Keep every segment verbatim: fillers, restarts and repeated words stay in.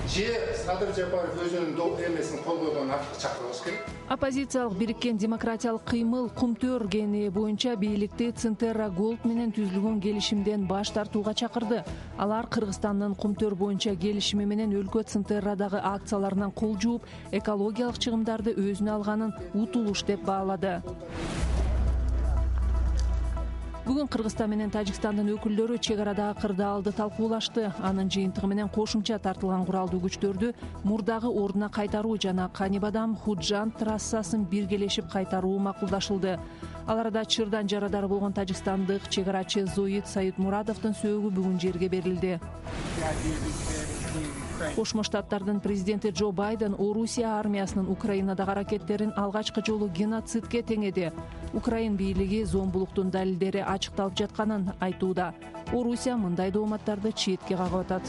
же Садыр Жапаров өзүнүн эмесин кол койгон артык чакырыш керек. Оппозициялык бириккен демократиялык кыймыл Кумтөр гени боюнча бийликти Центерра Голд менен түзүлгөн келишимден баш тартууга чакырды. Алар Кыргызстандын Кумтөр боюнча келишими менен өлкө Центеррадагы акцияларынан кол жууп, экологиялык чыгымдарды өзүнө алганын утулуш деп баалады. Бүгүн Кыргызстан менен Тажикстандын өкүлдөрү чек арадагы кырдаалды талкуулашты. Анын жыйынтыгы менен кошумча тартылган куралдуу күчтөрдү мурдагы ордуна кайтаруу жана Канибадам Худжан трассасын биргелешип кайтаруу макулдашылды. Ал арада чырдан жарадары болгон тажикстандык чек арачы Зоид Саидмурадовдун сөөгү бүгүн жерге берилди. Кошмо Штаттардын президенти Джо Байден Орусия армиясынын Украинадагы аракеттерин алгачкы жолу геноцидке теңеди. Украин бийлиги зомбулуктун далилдери ачыкталып жатканын айтууда. Орусия мындай дооматтарды четке кагып атат.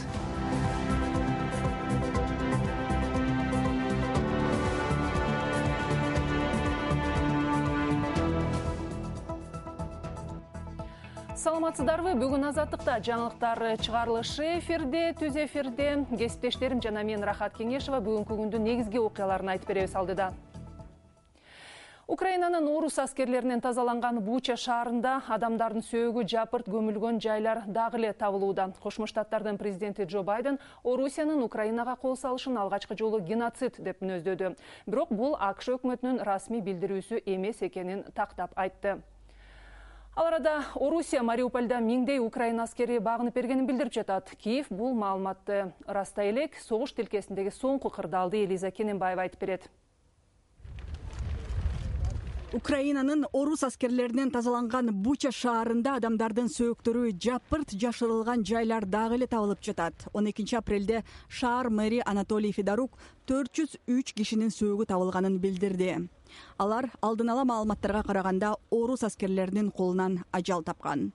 Саламатсыздарбы? Бүгүн Азаттыкта жаңылыктар чыгарылышы эфирде, түз эфирде. Кесиптештерим жана мен Рахат Кеңешова бүгүнкү күндүн негизги окуяларын айтып беребиз алдыда. Украинанын орус аскерлеринен тазаланган Буча шаарында адамдардын сөөгү жапырт көмүлгөн жайлар дагы эле табылууда. Кошмо Штаттардын президенти Джо Байден Орусиянын Украинага кол салышын алгачкы жолу геноцид деп мүнөздөдү. Бирок бул АКШ өкмөтүнүн расмий билдирүүсү эмес экенин тактап айтты. Ал арада Орусия Мариупольда миңдей Украин аскери багынып бергенин билдирип жатат. Киев бул маалыматты растай элек. Согуш тилкесиндеги соңку кырдаалды Элиза Кененбаева айтып берет. Украинанын орус аскерлеринен тазаланган Буча шаарында адамдардын сөөктөрү жапырт жашырылган жайлар дагы эле табылып жатат. он экинчи апрелде шаар мэри Анатолий Федорук төрт жүз үч кишинин сөөгү табылганын билдирди. Алар алдын ала маалыматтарга караганда орус аскерлеринин колунан ажал тапкан.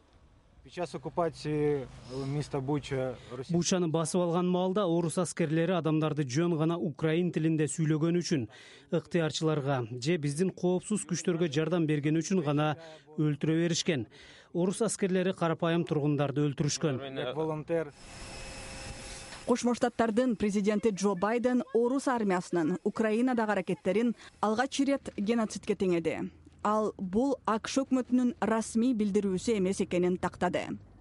Бучаны басып алган маалда орус аскерлери адамдарды жөн гана украин тилинде сүйлөгөн үчүн, ыктыярчыларга же биздин коопсуз күчтөргө жардам берген үчүн гана өлтүрө беришкен. Орус аскерлери карапайым тургундарды өлтүрүшкөн. Кошмо Штаттардын президенти Джо Байден орус армиясынын Украинадагы аракеттерин алгач ирет геноцидке теңеди. Ал бул АКШ өкмөтүнүн расмий билдирүүсү эмес экенин тактады.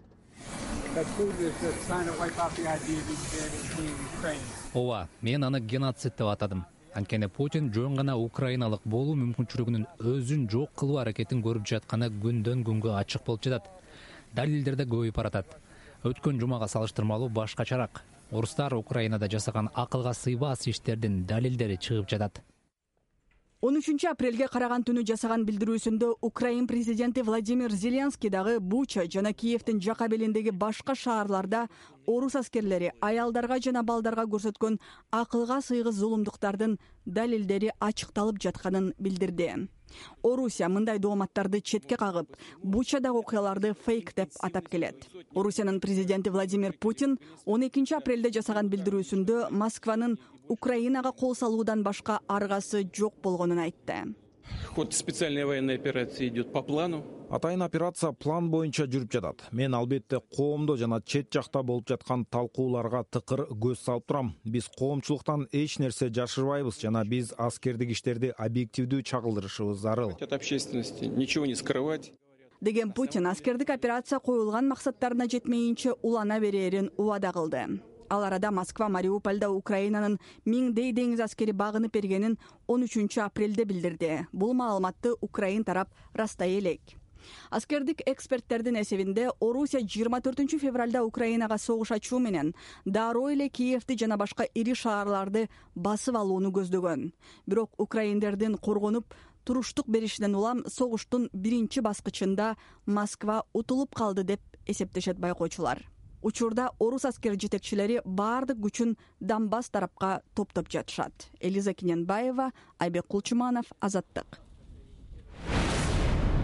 Ооба, мен аны геноцид деп атадым. Анткени Путин жөн гана украиналык болуу мүмкүнчүлүгүнүн өзүн жок кылуу аракетин көрүп жатканы күндөн күнгө ачык болуп жатат. Далилдер да көбөйүп баратат. Өткөн жумага салыштырмалуу башкачараак. Орустар Украинада жасаган акылга сыйбас иштердин далилдери чыгып жатат. он үчүнчү апрелге караган түнү жасаган билдирүүсүндө Украин президенти Владимир Зеленский дагы Буча жана Киевдин жака белиндеги башка шаарларда орус аскерлери аялдарга жана балдарга көрсөткөн акылга сыйгыс зулумдуктардын далилдери ачыкталып жатканын билдирди. Орусия мындай дооматтарды четке кагып, Бучадагы окуяларды фейк деп атап келет. Орусиянын президенти Владимир Путин он экинчи апрелде жасаган билдирүүсүндө Москванын Украинага кол салуудан башка аргасы жок болгонун айтты. Ход специальной военной операции идет по плану. Атайын операция план боюнча жүрүп жатат. Мен албетте коомдо жана чет жакта болуп жаткан талкууларга тыкыр көз салып турам. Биз коомчулуктан эч нерсе жашырбайбыз жана биз аскердик иштерди объективдүү чагылдырышыбыз зарыл. От общественности ничего не скрывать. Деген Путин аскердик операция коюлган максаттарына жетмейинче улана берерин убада кылды. Ал арада Москва Мариупольда Украинанын миңдей деңиз аскери багынып бергенин он үчүнчү апрелде билдирди. Бул маалыматты Украин тарап растай элек. Аскердик эксперттердин эсебинде Орусия жыйырма төртүнчү февралда Украинага согуш ачуу менен дароо эле Киевди жана башка ири шаарларды басып алууну көздөгөн. Бирок украиндердин коргонуп туруштук беришинен улам согуштун биринчи баскычында Москва утулуп калды деп эсептешет байкоочулар. Учурда орус аскер жетекчилери баардык күчүн Донбасс тарапка топтоп жатышат. Элиза Кененбаева, Айбек Кулчуманов, Азаттык.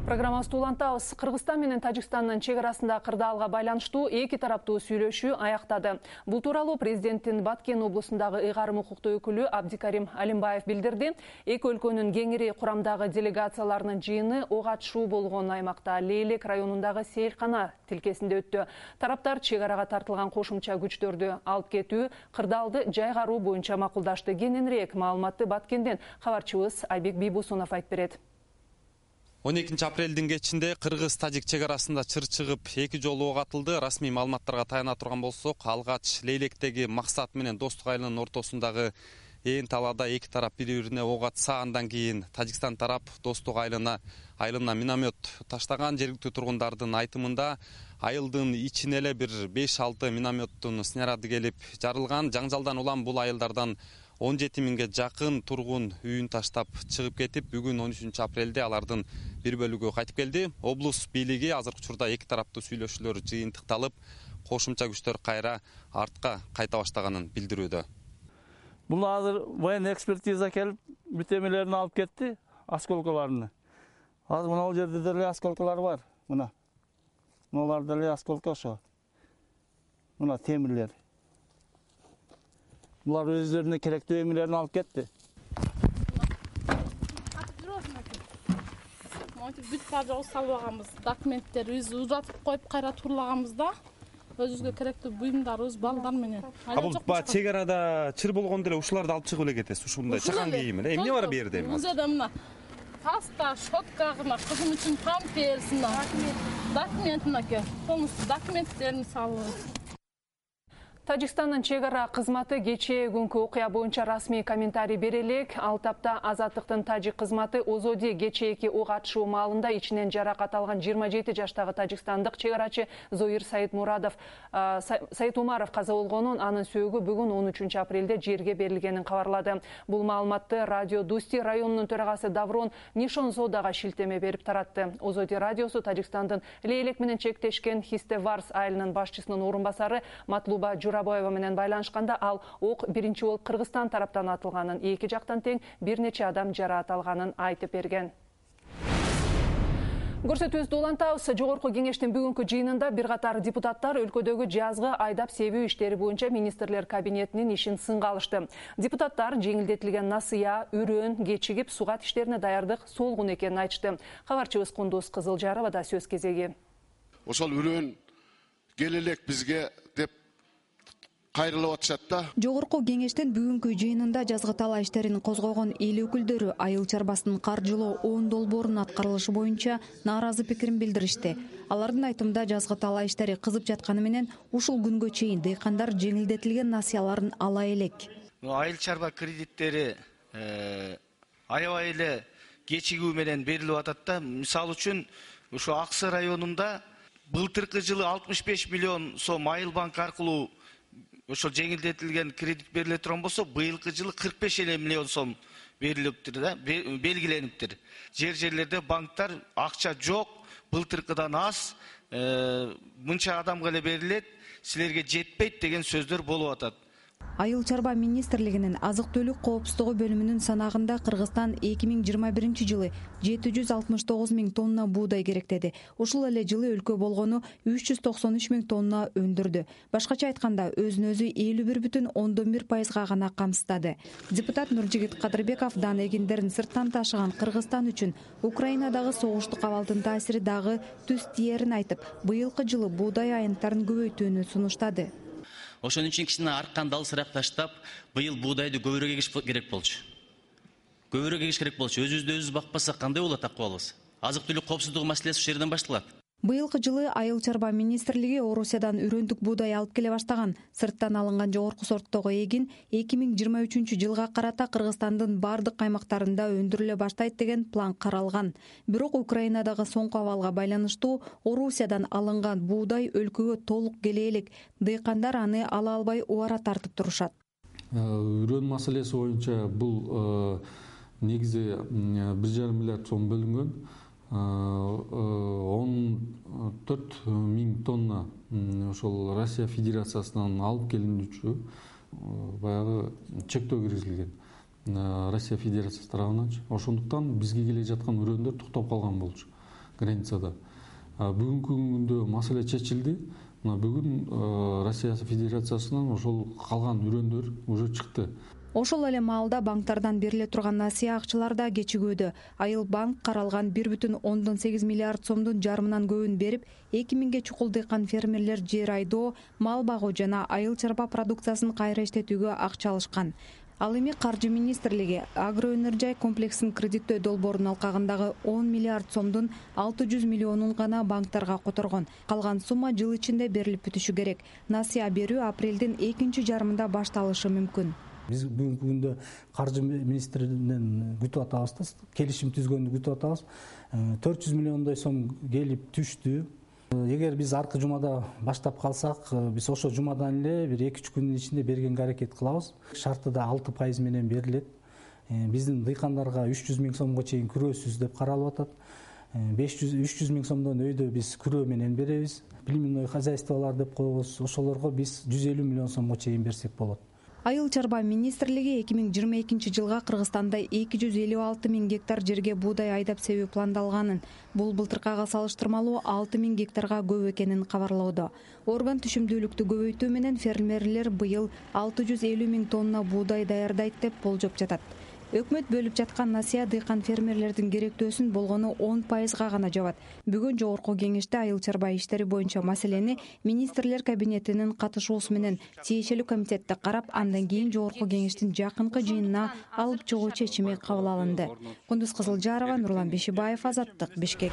Программабызды улантабыз. Кыргызстан менен Тажикстандын чек арасында кырдаалга байланыштуу эки тараптуу сүйлөшүү аяктады. Бул тууралуу президенттин Баткен облусундагы ыйгарым укуктуу өкүлү Абдикарим Алимбаев билдирди. Эки өлкөнүн кеңири курамдагы делегацияларынын жыйыны ок атышуу болгон аймакта Лейлек районундагы сейилкана тилкесинде өттү. Тараптар чек арага тартылган кошумча күчтөрдү алып кетүү, кырдаалды жайгаруу боюнча макулдашты. Кененирээк маалыматты Баткенден кабарчыбыз Айбек Бийбусунов айтып берет. он экинчи апрелдин кечинде кыргыз-тажик чек арасында чыр чыгып эки жолу ок атылды. Расмий маалыматтарга таяна турган болсок, алгач Лейлектеги Максат менен Достук айылынын ортосундагы ээн талаада эки тарап бири-бирине ок атса, андан кийин Тажикстан тарап Достук айылына айылына миномет таштаган. Жергиликтүү тургундардын айтымында айылдын ичине эле бир беш алты минометтун снаряды келип жарылган. Жаңжалдан улам бул айылдардан он жети миңге жакын тургун үйүн таштап чыгып кетип, бүгүн он үчүнчү апрелде алардын бир бөлүгү кайтып келди. Облус бийлиги азыркы учурда эки тараптуу сүйлөшүүлөр жыйынтыкталып, кошумча күчтөр кайра артка кайта баштаганын билдирүүдө. Бул азыр военный экспертиза келип, бүтөмөлөрүн алып кетти, осколколорун. Азыр мына жерде деле осколколор бар. Мына. Мыналар деле осколка ошо. Мына темирлер. Булар өздөрүнө керектүү эмелерин алып кетти. Бүт бажагы салбаганбыз, документтерибиз узатып коюп кайра турлаганбыз да. Өзүбүзгө керектүү буюмдарыбыз, балдар менен. А бул чек арада чыр болгондо эле ушуларды алып чыгып эле кетесиз, ушундай чакан кийим эле. Эмне бар бу жерде эми? Бул жерде мына паста, щетка, мына кызым үчүн памперс, документ мына полностью документтерин салып. Тажикстандын чек ара кызматы кечээ күнкү окуя боюнча расмий комментарий бере элек. Ал тапта Азаттыктын тажик кызматы Озоди кечээки ок атышуу маалында ичинен жаракат алган жыйырма жети жаштагы тажикстандык чек арачы Зоир Саидмурадов Саид Умаров каза болгонун, анын сөөгү бүгүн он үчүнчү апрелде жерге берилгенин кабарлады. Бул маалыматты Радио Дусти районунун төрагасы Даврон Нишонзодага шилтеме берип таратты. Озоди радиосу Тажикстандын Лейлек менен чектешкен Хистеварс айылынын башчысынын орун басары Матлуба Журабоева менен байланышканда, ал ок биринчи болуп Кыргызстан тараптан атылганын, эки жактан тең бир нече адам жараат алганын айтып берген. Көрсөтүүбүздү улантабыз. Жогорку кеңештин бүгүнкү жыйынында бир катар депутаттар өлкөдөгү жазгы айдап себүү иштери боюнча министрлер кабинетинин ишин сынга алышты. Депутаттар жеңилдетилген насыя, үрөн, кечигип сугат иштерине даярдык солгун экенин айтышты. Кабарчыбыз Кундуз Кызылжарова да сөз кезеги. Ошол үрөн келелек бизге деп кайрылып атышат да. Жогорку кеңештин бүгүнкү жыйынында жазгы талаа иштерин козгогон эл өкүлдөрү айыл чарбасынын каржылоо он долбоорунун аткарылышы боюнча нааразы пикирин билдиришти. Алардын айтымында жазгы талаа иштери кызып жатканы менен ушул күнгө чейин дыйкандар жеңилдетилген насыяларын ала элек. Айыл чарба кредиттери аябай эле кечигүү менен берилип атат да. Мисалы үчүн ушу Аксы районунда былтыркы жылы алтымыш беш миллион сом Айыл банк аркылуу ошол жеңилдетилген кредит бериле турган болсо, быйылкы жылы кырк беш миллион сом берилиптир да, белгилениптир. Жер жерлерде банктар акча жок, былтыркыдан аз, мынча адамга эле берилет, силерге жетпейт деген сөздөр болуп атат. Айыл чарба министрлигинин азык-түлүк коопсуздугу бөлүмүнүн санагында Кыргызстан эки миң жыйырма биринчи жылы жети жүз алтымыш тогуз миң тонна буудай керектеди. Ушул эле жылы өлкө болгону үч жүз токсон үч миң тонна өндүрдү. Башкача айтканда, өзүн өзү элүү бир бүтүн ондон бир пайызга гана камсыздады. Депутат Нуржигит Кадырбеков дан эгиндерин сырттан ташыган Кыргызстан үчүн Украинадагы согуштук абалдын таасири дагы түз тиерин айтып, быйылкы жылы буудай аянттарын көбөйтүүнү сунуштады. Ошон үчүн кичине аркан далысыраак таштап, быйыл буудайды көбүрөөк эгиш керек болчу. Көбүрөөк эгиш керек болчу. Өзүбүздү өзүбүз бакпасак кандай болот акыбалыбыз? Азык-түлүк коопсуздугу маселеси ушул жерден башталат. Быйылкы жылы Айыл чарба министрлиги Орусиядан үрөндүк буудай алып келе баштаган. Сырттан алынган жогорку сорттогу эгин эки миң жыйырма үчүнчү жылга карата Кыргызстандын бардык аймактарында өндүрүлө баштайт деген план каралган. Бирок Украинадагы соңку абалга байланыштуу Орусиядан алынган буудай өлкөгө толук келе элек. Дыйкандар аны ала албай убара тартып турушат. Үрөн маселеси боюнча бул негизи бир жарым миллиард сом бөлүнгөн. он төрт миң тонна ошол Россия Федерациясынан алып келинүүчү баягы чектөө киргизилген Россия Федерациясы тарабынан. Ошондуктан бизге келе жаткан үрөндөр токтоп калган болчу. границада. Бүгүнкү күндө маселе чечилди. Мына бүгүн Россия Федерациясынан ошол калган үрөндөр уже чыкты. Ошол эле маалда банктардан бериле турган насыя акчалар да кечигүүдө. Айыл банк каралган бир бүтүн ондон сегиз миллиард сомдун жарымынан көбүн берип, эки миңге чукул дыйкан фермерлер жер айдоо, мал багуу жана айыл чарба продукциясын кайра иштетүүгө акча алышкан. Ал эми Каржы министрлиги агро өнөр-жай комплексин кредиттөө долбоорунун алкагындагы он миллиард сомдун алты жүз миллионун гана банктарга которгон. Калган сумма жыл ичинде берилип бүтүшү керек. Насыя берүү апрелдин экинчи жарымында башталышы мүмкүн. Биз бүгүнкү күндө Каржы министринен күтүп атабыз да, келишим түзгөндү күтүп атабыз. төрт жүз миллиондой сом келип түштү. Эгер биз аркы жумада баштап калсак, биз ошо жумадан эле бир эки үч күндүн ичинде бергенге аракет кылабыз. Шарты да алты пайыз менен берилет. Биздин дыйкандарга үч жүз миң сомго чейин күрөөсүз деп каралып атат. беш жүз үч жүз миң сомдон өйдө биз күрөө менен беребиз. Племенной хозяйстволор деп коебуз. Ошолорго биз жүз элүү миллион сомго чейин берсек болот. Айыл чарба министрлиги эки миң жыйырма экинчи жылга Кыргызстанда эки жүз элүү алты миң гектар жерге буудай айдап себүү пландалганын, бул былтыркыга салыштырмалуу алты миң гектарга көп экенин кабарлоодо. Орган түшүмдүүлүктү көбөйтүү менен фермерлер быйыл алты жүз элүү миң тонна буудай даярдайт деп болжоп жатат. Өкмөт бөлүп жаткан насыя дыйкан фермерлердин керектөөсүн болгону он пайызга гана жабат. Бүгүн жогорку кеңеште айыл чарба иштери боюнча маселени министрлер кабинетинин катышуусу менен тиешелүү комитетте карап, андан кийин жогорку кеңештин жакынкы жыйынына алып чыгуу чечими кабыл алынды. Кундуз Кызылжарова, Нурлан Бешибаев, Азаттык, Бишкек.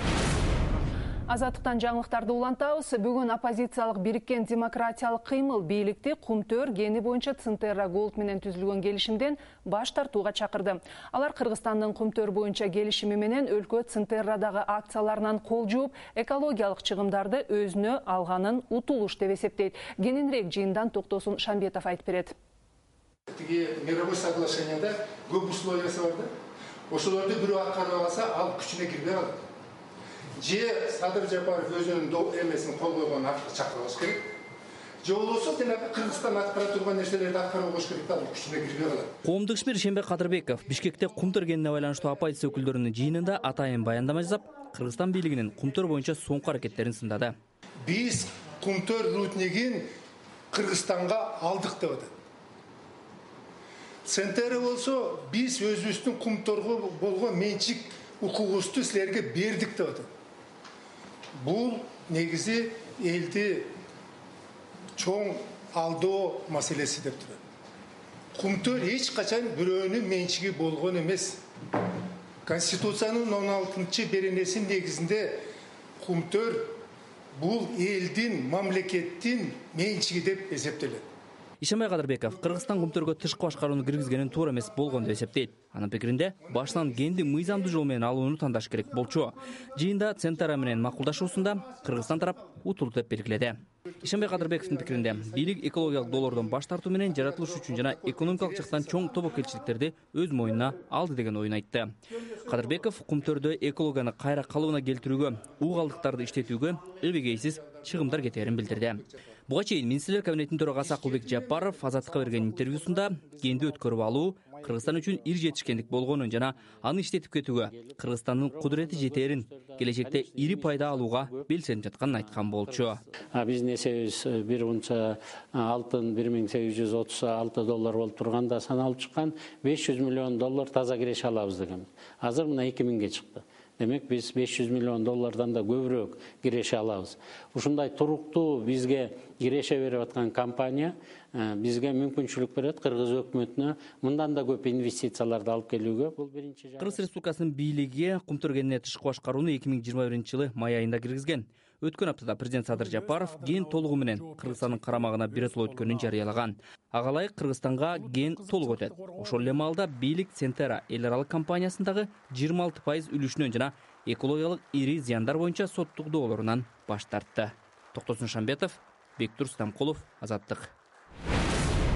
Азаттыктан жаңылыктарды улантабыз. Бүгүн оппозициялык бириккен демократиялык кыймыл бийликти Кумтөр гени боюнча Центерра Голд менен түзүлгөн келишимден баш тартууга чакырды. Алар Кыргызстандын Кумтөр боюнча келишими менен өлкө Центеррадагы акцияларынан кол жууп, экологиялык чыгымдарды өзүнө алганын утулуш деп эсептейт. Кененирээк жыйындан Токтосун Шамбетов айтып берет. Тиги мировой соглашениеде көп условиясы бар да. Ошолорду бирөө аткарып алса, ал күчүнө кирбей калат. Же Садыр Жапаров өзүнүн эмесин кол койгон акты чакырабыз керек. Же болбосо жанагы Кыргызстан аткара турган нерселерди аткарып коюш керек да, күчүнө кирбей калат. Коомдук ишмер Шембек Кадырбеков Бишкекте Кумтөр кенине байланыштуу оппозиция өкүлдөрүнүн жыйынында атайын баяндама жасап, Кыргызстан бийлигинин Кумтөр боюнча соңку аракеттерин сындады. Биз Кумтөр руднигин Кыргызстанга алдык деп атат. Центері болсо, биз өзүбүздүн Кумторго болгон менчик укугубузду силерге бердик деп атат. Бул негизи элди чоң алдоо маселеси деп турат. Кумтөр эч качан бирөөнүн менчиги болгон эмес. Конституциянын он алтынчы беренесинин негизинде Кумтөр бул элдин, мамлекеттин менчиги деп эсептелет. Ишенбай Кадырбеков Кыргызстан Кумтөргө тышкы башкарууну киргизгенин туура эмес болгон деп эсептейт. Анын пикиринде башынан генди мыйзамдуу жол менен алууну тандаш керек болчу. Жыйында Центара менен макулдашуусунда Кыргызстан тарап утулду деп белгиледи. Ишенбай Кадырбековдун пикиринде бийлик экологиялык долоордон баш тартуу менен жаратылыш үчүн жана экономикалык жактан чоң тобокелчиликтерди өз мойнуна алды деген оюн айтты. Кадырбеков Кумтөрдө экологияны кайра калыбына келтирүүгө, угалдыктарды иштетүүгө эбегейсиз чыгымдар кетерин билдирди. Буга чейин министрлер кабинетинин төрагасы Акылбек Жапаров Азаттыкка берген интервьюсунда генди өткөрүп алуу Кыргызстан үчүн ир жетишкендик болгонун жана аны иштетип кетүүгө Кыргызстандын кудурети жетерин, келечекте ири пайда алууга белсенип жатканын айткан болчу. Биздин эсебибиз бир унча алтын бир миң сегиз жүз отуз алты доллар болуп турганда саналып чыккан беш жүз миллион доллар таза киреше алабыз деген. Азыр мына эки миңге чыкты. Демек биз беш жүз миллион доллардан да көбүрөөк киреше алабыз. Ушундай туруктуу бизге киреше берип аткан компания бизге мүмкүнчүлүк берет Кыргыз өкмөтүнө мындан да көп инвестицияларды алып келүүгө. Бул биринчи жагы. Кыргыз Республикасынын бийлиги Кумтөр кенине тышкы башкарууну эки миң жыйырма биринчи жылы май айында киргизген. Өткөн аптада президент Садыр Жапаров ген толугу менен Кыргызстандын карамагына биротоло өткөнүн жарыялаган. Ага ылайык Кыргызстанга ген толук өтөт. Ошол эле маалда бийлик Центера эл аралык компаниясындагы жыйырма алты пайыз үлүшүнөн жана экологиялык ири зыяндар боюнча соттук доолорунан баш тартты. Токтосун Шамбетов, Бектур Стамкулов, Азаттык.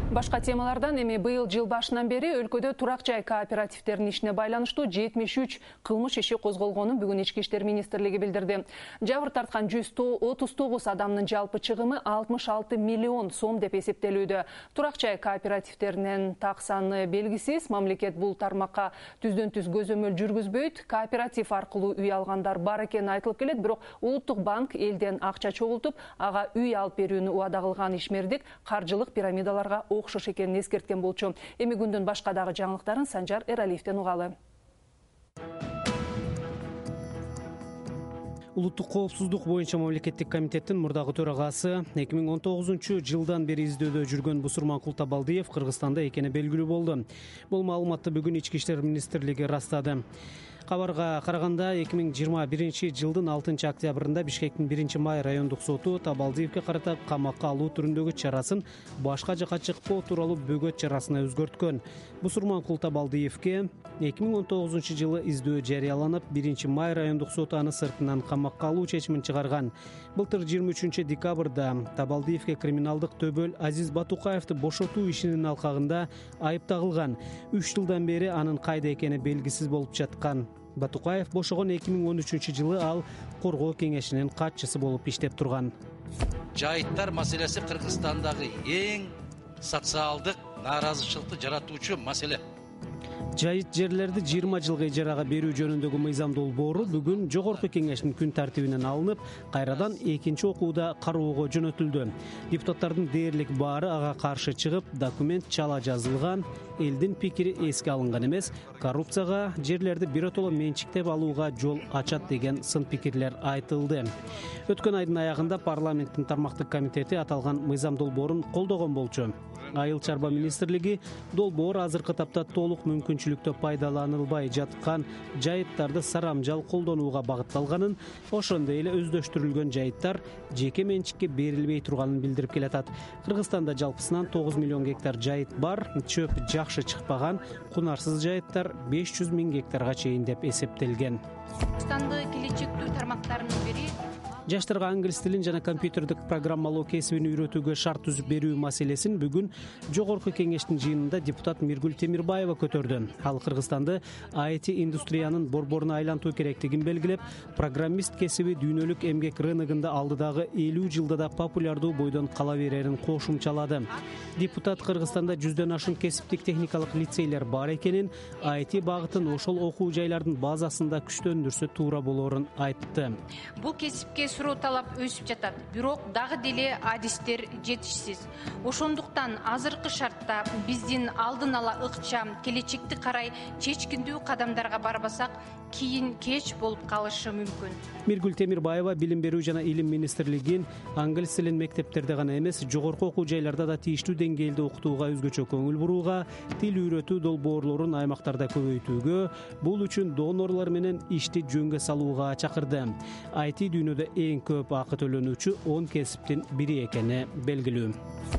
Башка темалардан эми быйыл жыл башынан бери өлкөдө турак жай кооперативдеринин ишине байланыштуу жетимиш үч кылмыш иши козголгонун бүгүн Ички иштер министрлиги билдирди. Жабыр тарткан жүз отуз тогуз адамдын жалпы чыгымы алтымыш алты миллион сом деп эсептелүүдө. Турак жай кооперативдеринин так саны белгисиз. Мамлекет бул тармакка түздөн түз көзөмөл жүргүзбөйт. Кооператив аркылуу үй алгандар бар экени айтылып келет, бирок Улуттук банк элден акча чогултуп, ага үй алып берүүнү убада кылган ишмердик каржылык пирамидаларга окшош экенин эскерткен болчу. Эми күндүн башка дагы жаңылыктарын Санжар Эралиевден угалы. Улуттук коопсуздук боюнча мамлекеттик комитеттин мурдагы төрагасы эки миң он тогузунчу жылдан бери издөөдө жүргөн Бусурманкул Табалдиев Кыргызстанда экени белгилүү болду. Бул маалыматты бүгүн Ички иштер министрлиги ырастады. Кабарга караганда эки миң жыйырма биринчи жылдын алтынчы октябрында Бишкектин биринчи май райондук соту Табалдиевке карата камакка алуу түрүндөгү чарасын башка жакка чыкпоо тууралуу бөгөт чарасына өзгөрткөн. Бусурманкул Табалдиевке эки миң он тогузунчу жылы издөө жарыяланып, биринчи май райондук соту аны сыртынан камакка алуу чечимин чыгарган. Былтыр жыйырма үчүнчү декабрда Табалдиевке криминалдык төбөл Азиз Батукаевди бошотуу ишинин алкагында айып тагылган. үч жылдан бери анын кайда экени белгисиз болуп жаткан. Батукаев бошогон эки миң он үчүнчү жылы ал коргоо кеңешинин катчысы болуп иштеп турган. Жайыттар маселеси Кыргызстандагы эң социалдык нааразычылыкты жаратуучу маселе. Жайыт жерлерди жыйырма жылга ижарага берүү жөнүндөгү мыйзам долбоору бүгүн жогорку кеңештин күн тартибинен алынып, кайрадан экинчи окууда кароого жөнөтүлдү. Депутаттардын дээрлик баары ага каршы чыгып, документ чала жазылган, элдин пикири эске алынган эмес, коррупцияга, жерлерди биротоло менчиктеп алууга жол ачат деген сын пикирлер айтылды. Өткөн айдын аягында парламенттин тармактык комитети аталган мыйзам долбоорун колдогон болчу. Айыл чарба министрлиги долбоор азыркы тапта толук мүмкүнчүлүктө пайдаланылбай жаткан жайыттарды сарамжал колдонууга багытталганын, ошондой эле өздөштүрүлгөн жайыттар жеке менчикке берилбей турганын билдирип келатат. Кыргызстанда жалпысынан тогуз миллион гектар жайыт бар, чөп жакшы чыкпаган, кунарсыз жайыттар беш жүз миң гектарга чейин деп эсептелген. Кыргызстанда келечектүү тармактарынын бири жаштарга англис тилин жана компьютердик программалоо кесибин үйрөтүүгө шарт түзүп берүү маселесин бүгүн жогорку кеңештин жыйынында депутат Миргүл Темирбаева көтөрдү. Ал Кыргызстанды ай ти индустриянын борборуна айлантуу керектигин белгилеп, программист кесиби дүйнөлүк эмгек рыногунда алдыдагы элүү жылда да популярдуу бойдон кала берерин кошумчалады. Депутат Кыргызстанда жүздөн ашуун кесиптик техникалык лицейлер бар экенин, ай ти багытын ошол окуу жайлардын базасында күчтөндүрсө туура болорун айтты. Бул кесипке суроо талап өсүп жатат, бирок дагы деле адистер жетишсиз. Ошондуктан азыркы шартта биздин алдын ала ыкчам келечекти карай чечкиндүү кадамдарга барбасак, кийин кеч болуп калышы мүмкүн. Миргүл Темирбаева билим берүү жана илим министрлигин англис тилин мектептерде гана эмес, жогорку окуу жайларда да тийиштүү деңгээлде окутууга өзгөчө көңүл бурууга, тил үйрөтүү долбоорлорун аймактарда көбөйтүүгө, бул үчүн донорлор менен ишти жөнгө салууга чакырды. ай ти дүйнөдө эң көп акы төлөнүүчү он кесиптин бири экени белгилүү.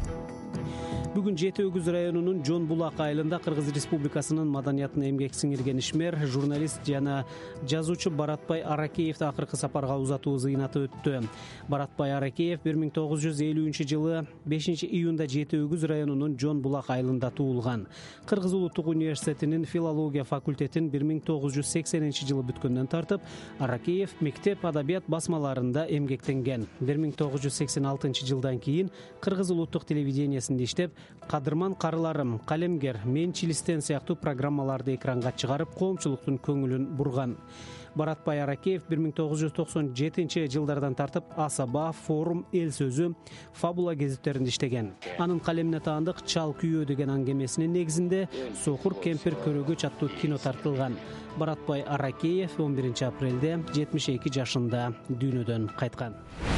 Бүгүн Жети Өгүз районунун Жон Булак айылында Кыргыз Республикасынын маданиятына эмгек сиңирген ишмер, журналист жана жазуучу Баратбай Аракеевди акыркы сапарга узатуу зыйнаты өттү. Баратбай Аракеев бир миң тогуз жүз элүүнчү жылы бешинчи июнда Жети Өгүз районунун Жон Булак айылында туулган. Кыргыз Улуттук университетинин филология факультетин бир миң тогуз жүз сексенинчи жылы бүткөндөн тартып, Аракеев мектеп адабият басмаларында эмгектенген. бир миң тогуз жүз сексен алтынчы жылдан кийин Кыргыз Улуттук телевидениясында иштеп, Кадырман карыларым, Калемгер, Мен Чилистен сыяктуу программаларды экранга чыгарып, коомчулуктун көңүлүн бурган. Баратбай Аракеев бир миң тогуз жүз токсон жетинчи жылдардан тартып Асаба, Форум, Эл сөзү, Фабула гезиттеринде иштеген. Анын калемине таандык Чал күйөө деген аңгемесинин негизинде Сокур кемпир көрөгөч аттуу кино тартылган. Баратбай Аракеев он биринчи апрелде жетимиш эки жашында дүйнөдөн кайткан.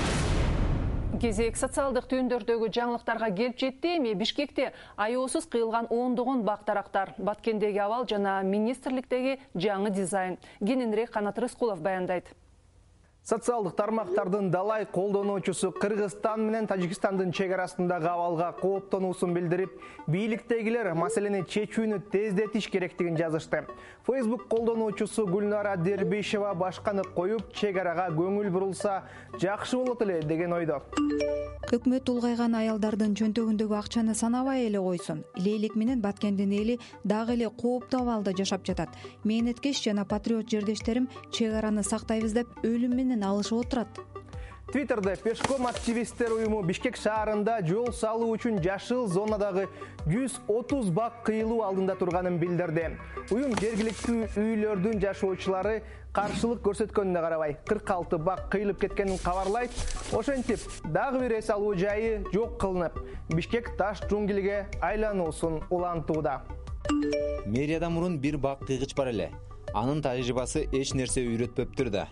Кезек социалдык түйүндөрдөгү жаңылыктарга келип жетти. Эми Бишкекте аеосуз кыйылган ондогон бактарактар, Баткендеги абал жана министрликтеги жаңы дизайн. Кененирээк Канат Рыскулов баяндайт. Социалдык тармактардын далай колдонуучусу Кыргызстан менен Тажикстандын чек арасындагы абалга кооптонуусун билдирип, бийликтегилер маселени чечүүнү тездетиш керектигин жазышты. Facebook колдонуучусу Гүлнара Дербишева башканы коюп, чек арага көңүл бурулса жакшы болот эле деген ойдо. Өкмөт улгайган аялдардын чөнтөгүндөгү акчаны санабай эле койсун. Лейлек менен Баткендин эли дагы эле кооптуу абалда жашап жатат. Мээнеткеш жана патриот жердештерим чек араны сактайбыз деп өлүм менен алышып отурат. Твиттерде Пешком активисттер уюму Бишкек шаарында жол салуу үчүн жашыл зонадагы жүз отуз бак кыйылуу алдында турганын билдирди. Уюм жергиликтүү үйлөрдүн жашоочулары каршылык көрсөткөнүнө карабай кырк алты бак кыйылып кеткенин кабарлайт. Ошентип, дагы бир эс алуу жайы жок кылынып, Бишкек таш жуңгилге айлануусун улантууда. Мэрияда мурун бир бак кыйгыч бар эле. Анын тажрыйбасы эч нерсе үйрөтпөптүр да.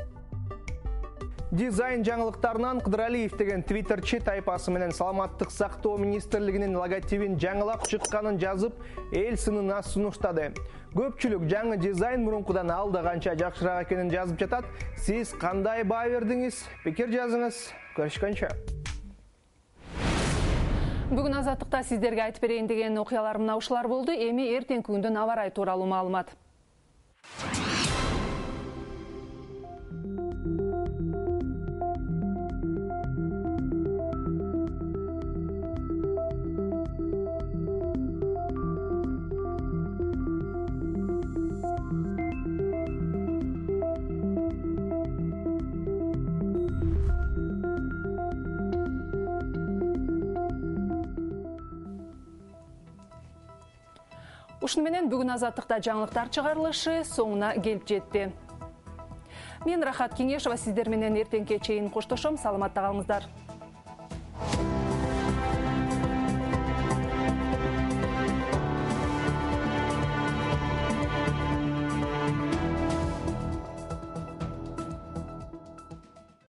Дизайн жаңылыктарынан Кыдыралиев деген твиттерчи тайпасы менен Саламаттык сактоо министрлигинин логотипин жаңылап чыкканын жазып, эл сынына сунуштады. Көпчүлүк жаңы дизайн мурункудан алда канча жакшыраак экенин жазып жатат. Сиз кандай баа бердиңиз? Пикир жазыңыз. Көрүшкөнчө. Бүгүн Азаттыкта сиздерге айтып берейин деген окуялар мына ушулар болду. Эми эртеңки күндүн аба ырайы тууралуу маалымат. Ушуну менен бүгүн Азаттыкта жаңылыктар чыгарылышы соңуна келип жетти. Мен Рахат Кеңешова сиздер менен эртеңке чейин коштошом. Саламатта калыңыздар.